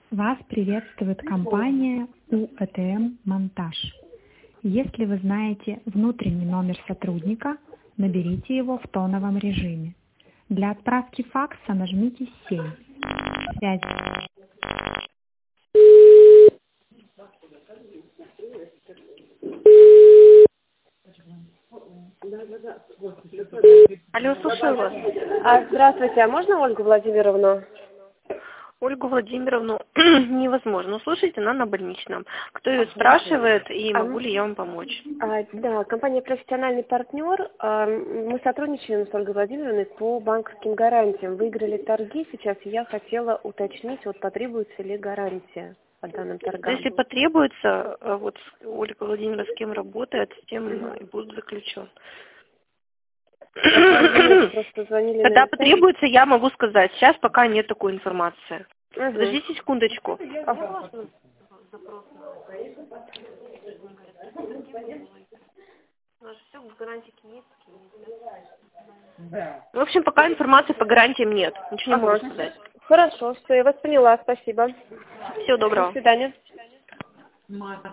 Вас приветствует компания УЭТМ «Монтаж». Если вы знаете внутренний номер сотрудника, наберите его в тоновом режиме. Для отправки факса нажмите 7. Связь. Алло, слушаю вас. Здравствуйте, а можно Ольгу Владимировну? Ольгу Владимировну невозможно. Слушайте, она на больничном. Кто ее спрашивает и могу ли я вам помочь? Да, компания «Профессиональный партнер». Мы сотрудничаем с Ольгой Владимировной по банковским гарантиям. Выиграли торги сейчас, и я хотела уточнить, вот потребуется ли гарантия по данным торгам. Если потребуется, вот Ольга Владимировна с кем работает, с тем и будет заключен. Просто звонили. Когда потребуется, я могу сказать. Сейчас пока нет такой информации. Угу. Подождите секундочку. В общем, пока информации по гарантиям нет. Ничего не могу сказать. Хорошо, все, я вас поняла, спасибо. Всего доброго. До свидания.